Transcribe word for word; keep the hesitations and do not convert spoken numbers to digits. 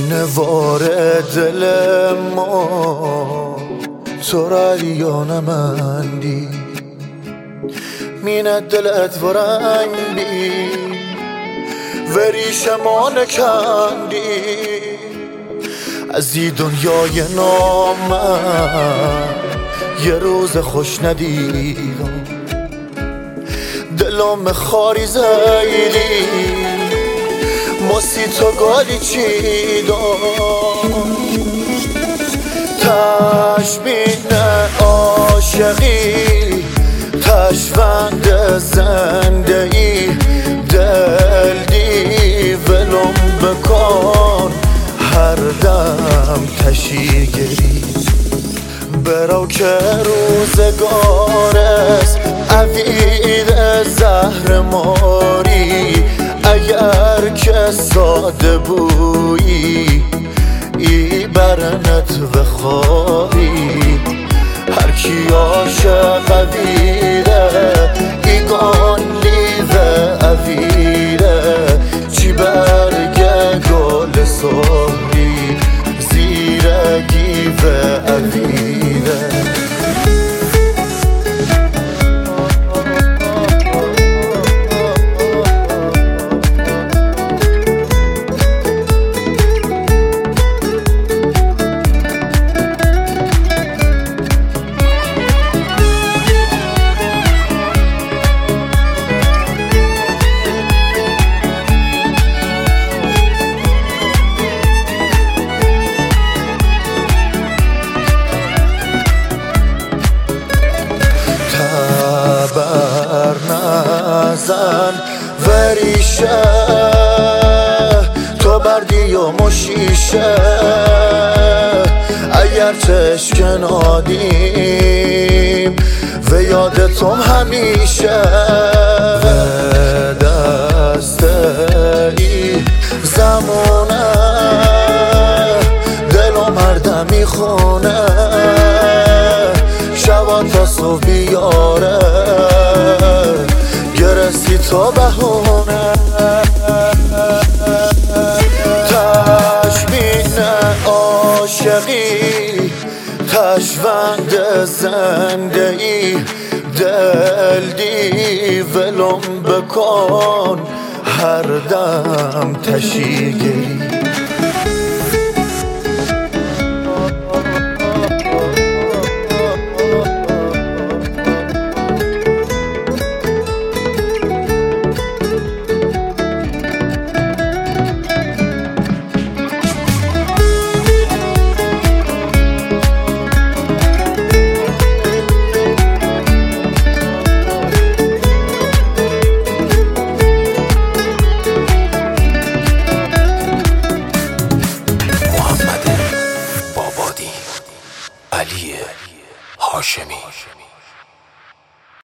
سینه واره دل ما تو رایان مندی مینه دلت ورنگی وریش ما نکندی از این دنیای نامن یه روز خوش ندیدم دلم خاری زیدی مسی تو گالی چیدم تشبین عاشقی تشوند زنده ای دل دی ولم بکن هر دم تشیگری برو که روزگارست عوید زهر ماری اگر که ساده بویی ای برنت و خواهی هر کی عاشق عویده ای گانلی و عویده چی برگه گل سوری زیرگی و عویده نزن وریشه تو بردی و مشیشه اگر چشکن آدیم و یادتم همیشه و دسته ای زمونه دلو مرده میخونه شبا تا صبح بیاره گرسی تو بهونه تشبین عاشقی تشوند زنده ای دل دی ولم بکن هر دم تشیگری